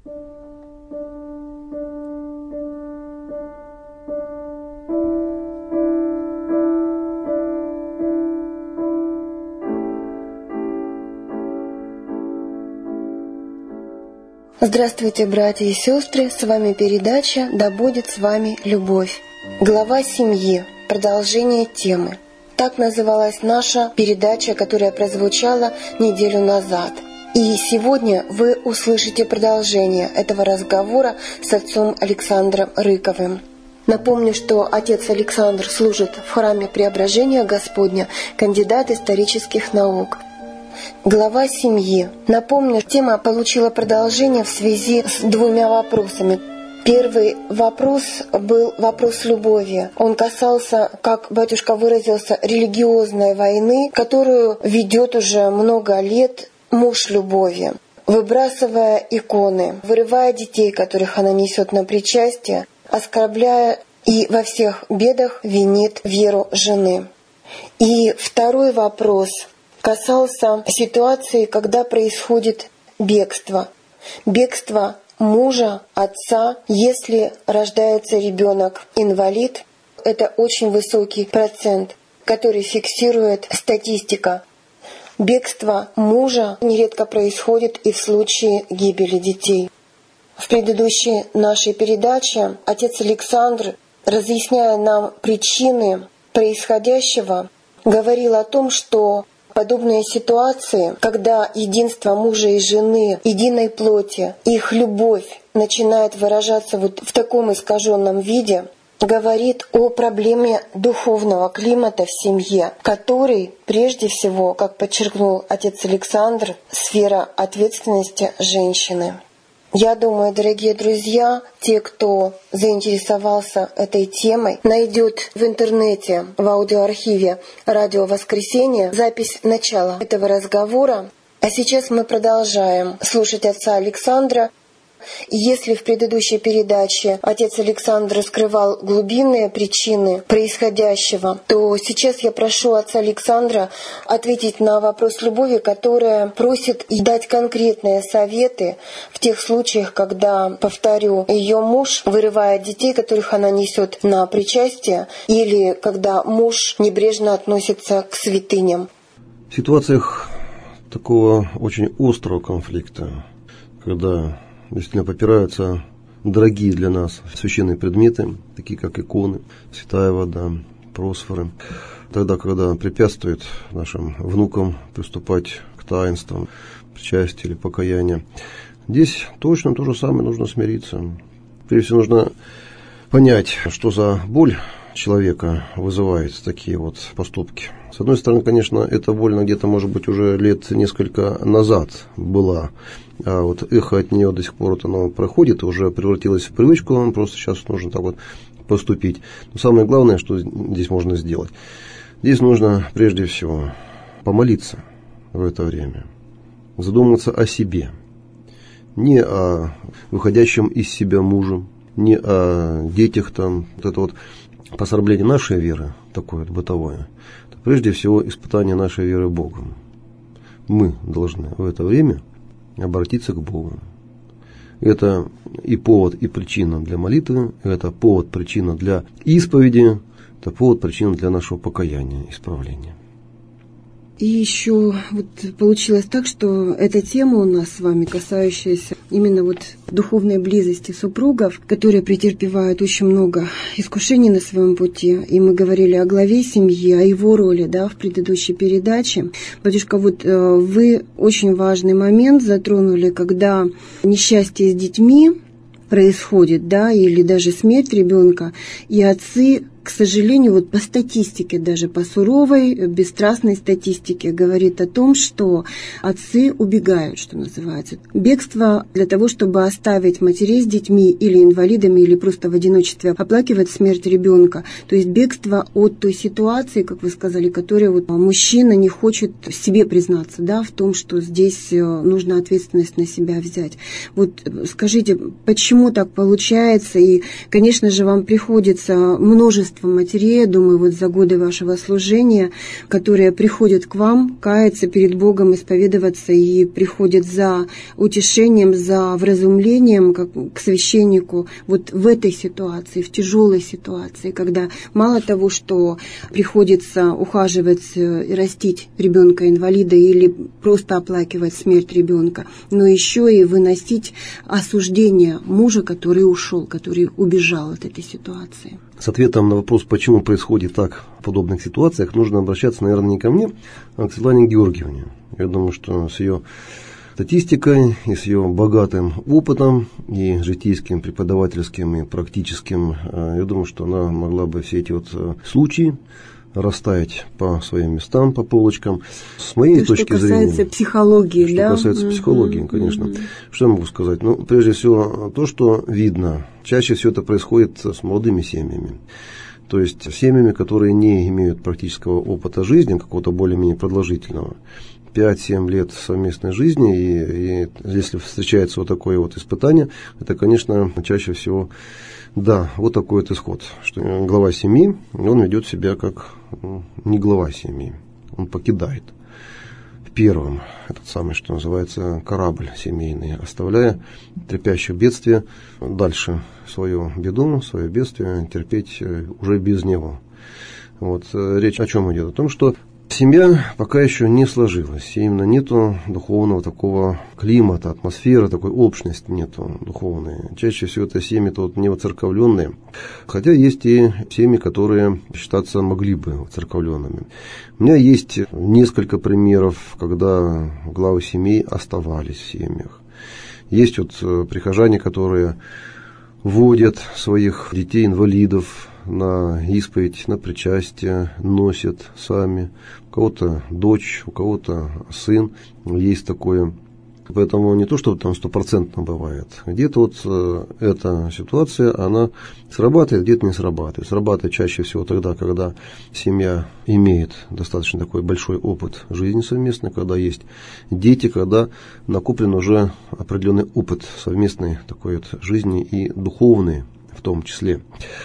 Здравствуйте, братья и сестры! С вами передача «Да будет с вами любовь». Глава семьи. Продолжение темы. Так называлась наша передача, которая прозвучала неделю назад. И сегодня вы услышите продолжение этого разговора с отцом Александром Рыковым. Напомню, что отец Александр служит в храме Преображения Господня, кандидат исторических наук. Глава семьи. Напомню, тема получила продолжение в связи с двумя вопросами. Первый вопрос был вопрос любови. Он касался, как батюшка выразился, религиозной войны, которую ведет уже много лет муж любови, выбрасывая иконы, вырывая детей, которых она несет на причастие, оскорбляя и во всех бедах винит веру жены. И второй вопрос касался ситуации, когда происходит бегство. Бегство мужа, отца, если рождается ребенок-инвалид. Это очень высокий процент, который фиксирует статистика. Бегство мужа нередко происходит и в случае гибели детей. В предыдущей нашей передаче отец Александр, разъясняя нам причины происходящего, говорил о том, что подобные ситуации, когда единство мужа и жены, единой плоти, их любовь начинает выражаться вот в таком искаженном виде, говорит о проблеме духовного климата в семье, который, прежде всего, как подчеркнул отец Александр, сфера ответственности женщины. Я думаю, дорогие друзья, те, кто заинтересовался этой темой, найдет в интернете, в аудиоархиве «Радио Воскресенье» запись начала этого разговора. А сейчас мы продолжаем слушать отца Александра. Если в предыдущей передаче отец Александр раскрывал глубинные причины происходящего, то сейчас я прошу отца Александра ответить на вопрос любови, которая просит и дать конкретные советы в тех случаях, когда, повторю, ее муж вырывает детей, которых она несет на причастие, или когда муж небрежно относится к святыням. В ситуациях такого очень острого конфликта, когда действительно попираются дорогие для нас священные предметы, такие как иконы, святая вода, просфоры. Тогда, когда препятствует нашим внукам приступать к таинствам, причастия или покаяния, здесь точно то же самое, нужно смириться. Прежде всего, нужно понять, что за боль человека вызывает такие вот поступки. С одной стороны, конечно, эта боль где-то, может быть, уже лет несколько назад была, а вот эхо от нее до сих пор вот оно проходит, уже превратилось в привычку, просто сейчас нужно так вот поступить. Но самое главное, что здесь можно сделать, здесь нужно прежде всего помолиться в это время, задуматься о себе, не о выходящем из себя муже, не о детях там, вот это вот посрамление нашей веры, такое вот бытовое, это прежде всего испытание нашей веры Богом. Мы должны в это время обратиться к Богу. Это и повод, и причина для молитвы, это повод, причина для исповеди, это повод, причина для нашего покаяния, исправления. И еще вот получилось так, что эта тема у нас с вами, касающаяся именно вот духовной близости супругов, которые претерпевают очень много искушений на своем пути. И мы говорили о главе семьи, о его роли, да, в предыдущей передаче. Батюшка, вот вы очень важный момент затронули, когда несчастье с детьми происходит, да, или даже смерть ребенка, и отцы, к сожалению, вот по статистике, даже по суровой, бесстрастной статистике, говорит о том, что отцы убегают, что называется. Бегство для того, чтобы оставить матерей с детьми или инвалидами, или просто в одиночестве оплакивать смерть ребенка. То есть бегство от той ситуации, как вы сказали, которая вот мужчина не хочет себе признаться, да, в том, что здесь нужно ответственность на себя взять. Вот скажите, почему так получается? И, конечно же, вам приходится множество множество матерей, я думаю, вот за годы вашего служения, которые приходят к вам, каяться перед Богом, исповедоваться и приходят за утешением, за вразумлением к священнику вот в этой ситуации, в тяжелой ситуации, когда мало того, что приходится ухаживать и растить ребенка-инвалида или просто оплакивать смерть ребенка, но еще и выносить осуждение мужа, который ушел, который убежал от этой ситуации. С ответом на вопрос, почему происходит так в подобных ситуациях, нужно обращаться, наверное, не ко мне, а к Светлане Георгиевне. Я думаю, что с ее статистикой и с ее богатым опытом и житейским, преподавательским и практическим, я думаю, что она могла бы все эти вот случаи расставить по своим местам, по полочкам. С моей точки зрения... Что касается психологии, что да? касается психологии, конечно. Что я могу сказать? Ну, прежде всего, то, что видно. Чаще всего это происходит с молодыми семьями. То есть семьями, которые не имеют практического опыта жизни, какого-то более-менее продолжительного. 5-7 лет совместной жизни, и если встречается вот такое вот испытание, это, конечно, чаще всего, да, вот такой вот исход, что глава семьи, он ведет себя как не глава семьи, он покидает первым этот самый, что называется, корабль семейный, оставляя терпящих бедствия дальше свою беду, свое бедствие терпеть уже без него. Вот речь о чем идет? О том, что семья пока еще не сложилась, именно нету духовного такого климата, атмосферы, такой общности нету духовной. Чаще всего это семьи тут не воцерковленные, хотя есть и семьи, которые считаться могли бы воцерковленными. У меня есть несколько примеров, когда главы семей оставались в семьях. Есть вот прихожане, которые водят своих детей-инвалидов на исповедь, на причастие, носят сами. У кого-то дочь, у кого-то сын, есть такое. Поэтому не то, что там 100% бывает. Где-то вот эта ситуация, она срабатывает, где-то не срабатывает. Срабатывает чаще всего тогда, когда семья имеет достаточно такой большой опыт жизни совместной, когда есть дети, когда накоплен уже определенный опыт совместной такой вот жизни и духовный в том числе.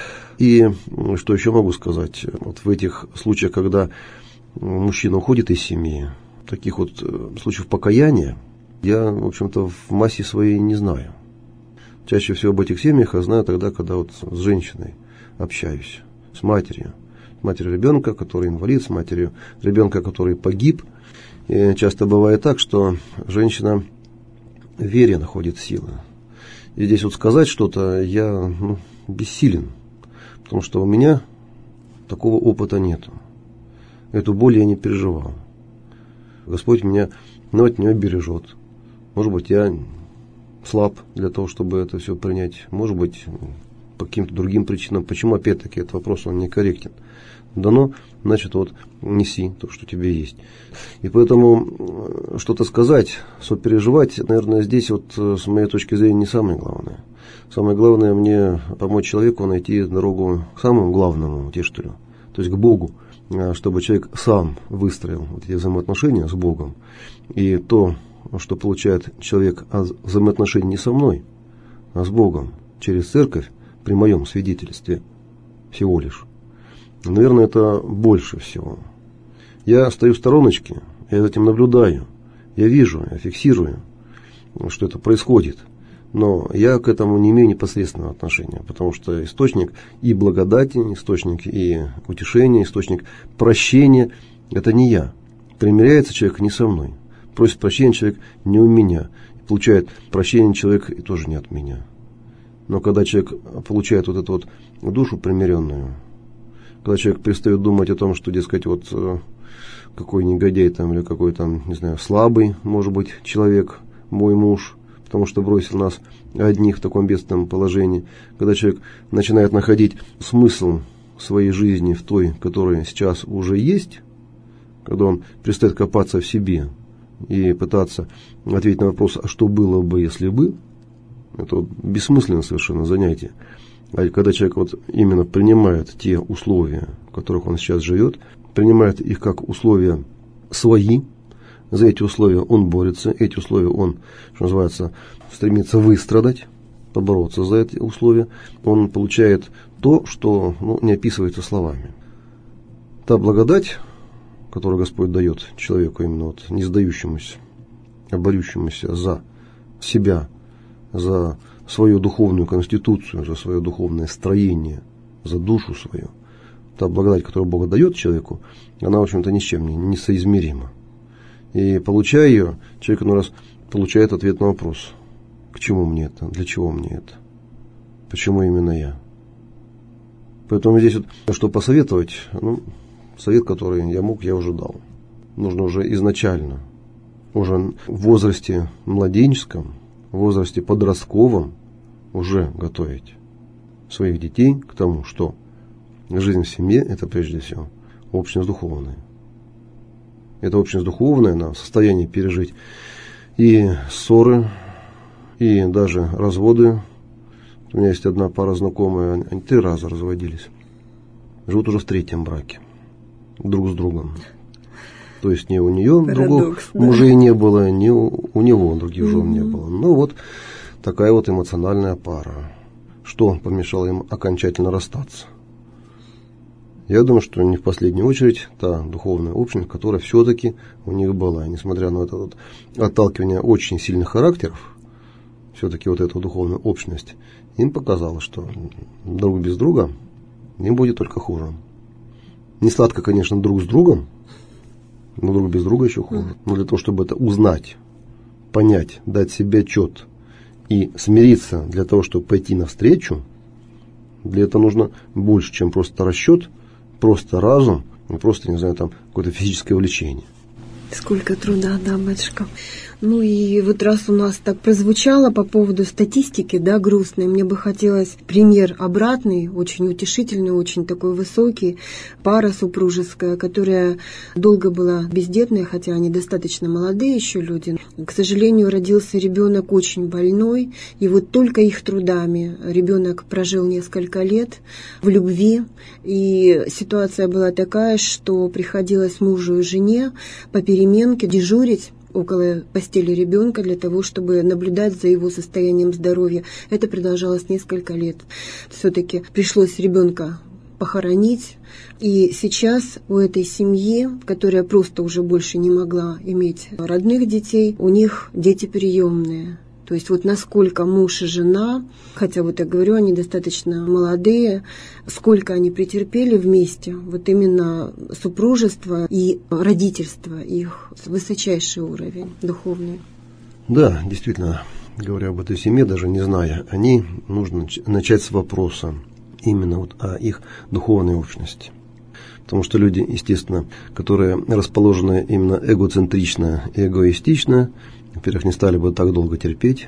И что еще могу сказать? Вот в этих случаях, когда мужчина уходит из семьи, таких вот случаев покаяния я, в общем-то, в массе своей не знаю. Чаще всего об этих семьях я знаю тогда, когда вот с женщиной общаюсь, с матерью ребенка, который инвалид, с матерью ребенка, который погиб. И часто бывает так, что женщина в вере находит силы. И здесь вот сказать что-то я бессилен, потому что у меня такого опыта нету. Эту боль я не переживал. Господь меня от нее бережет. Может быть, я слаб для того, чтобы это все принять. Может быть, по каким-то другим причинам. Почему, опять-таки, этот вопрос, он некорректен. Дано, значит, вот неси то, что тебе есть. И поэтому что-то сказать, сопереживать, наверное, здесь вот с моей точки зрения не самое главное. Самое главное мне помочь человеку найти дорогу к самому главному утешителю, то есть к Богу, чтобы человек сам выстроил вот эти взаимоотношения с Богом. И то, что получает человек от взаимоотношений не со мной, а с Богом, через церковь, при моем свидетельстве всего лишь. Наверное, это больше всего. Я стою в стороночке, я за этим наблюдаю, я вижу, я фиксирую, что это происходит. Но я к этому не имею непосредственного отношения, потому что источник и благодати, источник и утешения, источник прощения – это не я. Примиряется человек не со мной. Просит прощения человек не у меня. Получает прощение человек и тоже не от меня. Но когда человек получает вот эту вот душу примиренную, когда человек перестает думать о том, что, дескать, вот какой негодяй там или какой там, не знаю, слабый, может быть, человек, мой муж, потому что бросил нас одних в таком бедственном положении. Когда человек начинает находить смысл своей жизни в той, которая сейчас уже есть, когда он перестает копаться в себе и пытаться ответить на вопрос, а что было бы, если бы, это вот бессмысленное совершенно занятие. А когда человек вот именно принимает те условия, в которых он сейчас живет, принимает их как условия свои, за эти условия он борется, эти условия он, что называется, стремится выстрадать, побороться за эти условия, он получает то, что не описывается словами. Та благодать, которую Господь дает человеку, именно не сдающемуся, а борющемуся за себя, за свою духовную конституцию, за свое духовное строение, за душу свою. Та благодать, которую Бог дает человеку, она, в общем-то, ни с чем не соизмерима. И получая ее, человек иной раз получает ответ на вопрос: к чему мне это, для чего мне это, почему именно я. Поэтому здесь что посоветовать, совет, который я уже дал. Нужно уже изначально, уже в возрасте младенческом, в возрасте подростковом уже готовить своих детей к тому, что жизнь в семье – это прежде всего общность духовная. Эта общность духовная, она в состоянии пережить и ссоры, и даже разводы. У меня есть одна пара знакомая, они 3 раза разводились. Живут уже в 3-м браке. Друг с другом. То есть ни у нее других мужей не было, ни у него других жен не было. Такая эмоциональная пара. Что помешало им окончательно расстаться? Я думаю, что не в последнюю очередь та духовная общность, которая все-таки у них была. И несмотря на это отталкивание очень сильных характеров, все-таки эта духовная общность им показала, что друг без друга им будет только хуже. Не сладко, конечно, друг с другом, но друг без друга еще хуже. Но для того, чтобы это узнать, понять, дать себе отчет и смириться для того, чтобы пойти навстречу, для этого нужно больше, чем просто расчет, просто разум, и просто, какое-то физическое влечение. Сколько труда, да, батюшка. И раз у нас так прозвучало по поводу статистики, грустной, мне бы хотелось пример обратный, очень утешительный, очень такой высокий. Пара супружеская, которая долго была бездетная, хотя они достаточно молодые еще люди. К сожалению, родился ребенок очень больной, и только их трудами ребенок прожил несколько лет в любви, и ситуация была такая, что приходилось мужу и жене по переменке дежурить около постели ребенка для того, чтобы наблюдать за его состоянием здоровья. Это продолжалось несколько лет. Все-таки пришлось ребенка похоронить. И сейчас у этой семьи, которая просто уже больше не могла иметь родных детей, у них дети приемные. То есть насколько муж и жена, хотя я говорю, они достаточно молодые, сколько они претерпели вместе, именно супружество и родительство их, высочайший уровень духовный. Да, действительно, говоря об этой семье, даже не зная, нужно начать с вопроса именно о их духовной общности. Потому что люди, естественно, которые расположены именно эгоцентрично и эгоистично, во-первых, не стали бы так долго терпеть,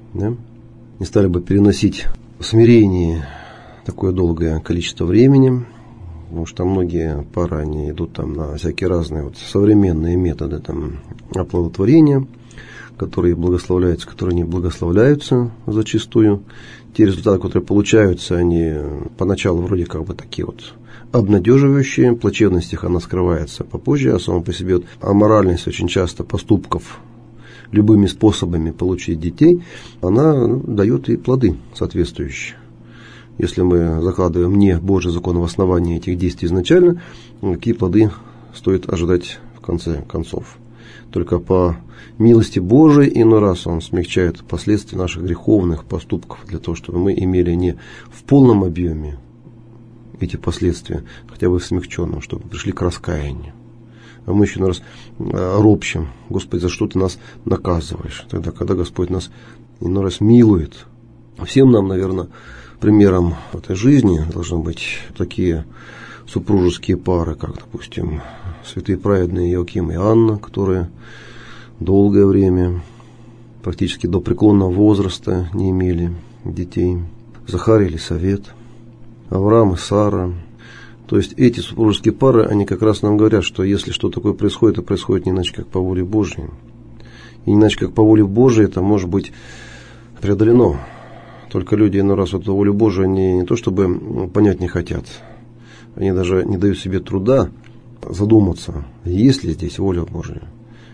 не стали бы переносить в смирении такое долгое количество времени, потому что многие пары, они идут на всякие разные современные методы оплодотворения, которые благословляются, которые не благословляются зачастую. Те результаты, которые получаются, они поначалу вроде такие обнадеживающие, плачевность их она скрывается попозже, а сама по себе аморальность очень часто поступков любыми способами получить детей, она дает и плоды соответствующие. Если мы закладываем не Божий закон в основании этих действий изначально, какие плоды стоит ожидать в конце концов. Только по милости Божией иной раз Он смягчает последствия наших греховных поступков, для того, чтобы мы имели не в полном объеме эти последствия, хотя бы в смягченном, чтобы пришли к раскаянию. А мы еще раз ропщим: Господи, за что Ты нас наказываешь? Тогда, когда Господь нас иной раз милует. Всем нам, наверное, примером в этой жизни должны быть такие супружеские пары, как, допустим, святые праведные Иоаким и Анна, которые долгое время, практически до преклонного возраста, не имели детей. Захарий и Елисавет, Авраам и Сара. То есть эти супружеские пары, они как раз нам говорят, что если что такое происходит, то происходит не иначе, как по воле Божьей. И не иначе, как по воле Божьей, это может быть преодолено. Только люди иной раз эту волю Божию они не то чтобы понять не хотят, они даже не дают себе труда задуматься, есть ли здесь воля Божия.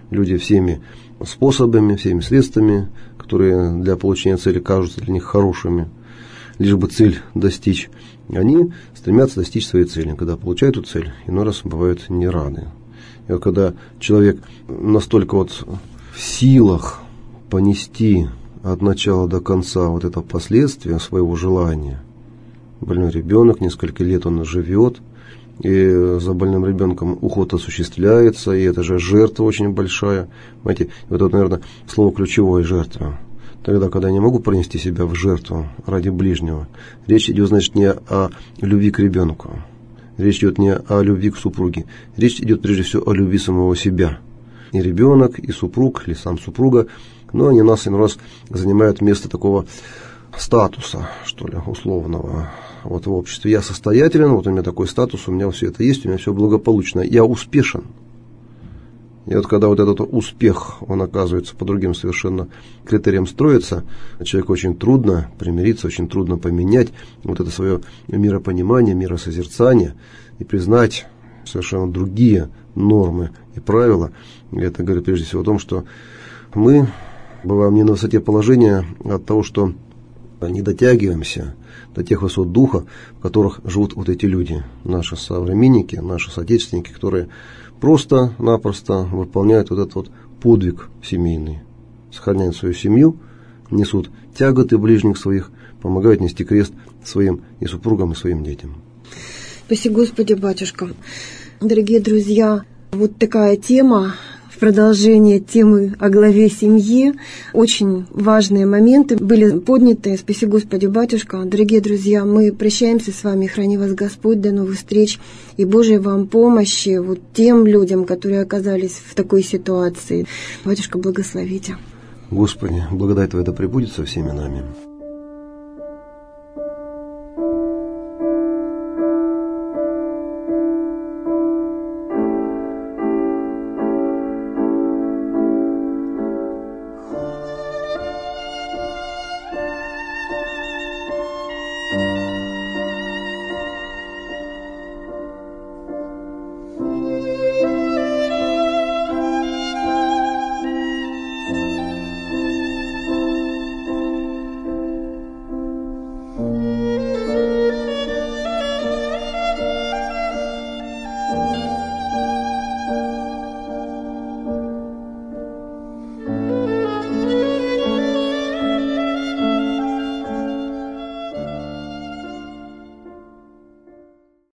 люди всеми способами, всеми средствами, которые для получения цели кажутся для них хорошими, лишь бы цель достичь, они стремятся достичь своей цели. Когда получают эту цель, иной раз бывают не рады. И вот когда человек настолько вот в силах понести от начала до конца вот это последствие своего желания, больной ребенок, несколько лет он живет, и за больным ребенком уход осуществляется, и это же жертва очень большая. Понимаете, вот это, наверное, слово ключевое — жертва. Тогда, когда я не могу принести себя в жертву ради ближнего, речь идет, значит, не о любви к ребенку, речь идет не о любви к супруге, речь идет прежде всего о любви самого себя. И ребенок, и супруг, или сам супруга, но они нас иной раз занимают место такого статуса, что ли, условного. Вот в обществе я состоятелен, вот у меня такой статус, у меня все это есть, у меня все благополучно, я успешен. И вот когда вот этот успех, он оказывается по другим совершенно критериям строится, человеку очень трудно примириться, очень трудно поменять вот это свое миропонимание, миросозерцание и признать совершенно другие нормы и правила. И это говорит прежде всего о том, что мы бываем не на высоте положения от того, что не дотягиваемся до тех высот духа, в которых живут вот эти люди, наши современники, наши соотечественники, которые просто-напросто выполняют вот этот вот подвиг семейный, сохраняют свою семью, несут тяготы ближних своих, помогают нести крест своим и супругам, и своим детям. Спаси Господи, батюшка. Дорогие друзья, вот такая тема, в продолжение темы о главе семьи. Очень важные моменты были подняты. Спаси Господи, батюшка. Дорогие друзья, мы прощаемся с вами. Храни вас Господь. До новых встреч. И Божьей вам помощи вот тем людям, которые оказались в такой ситуации. Батюшка, благословите. Господи, благодать Твоя да пребудет со всеми нами.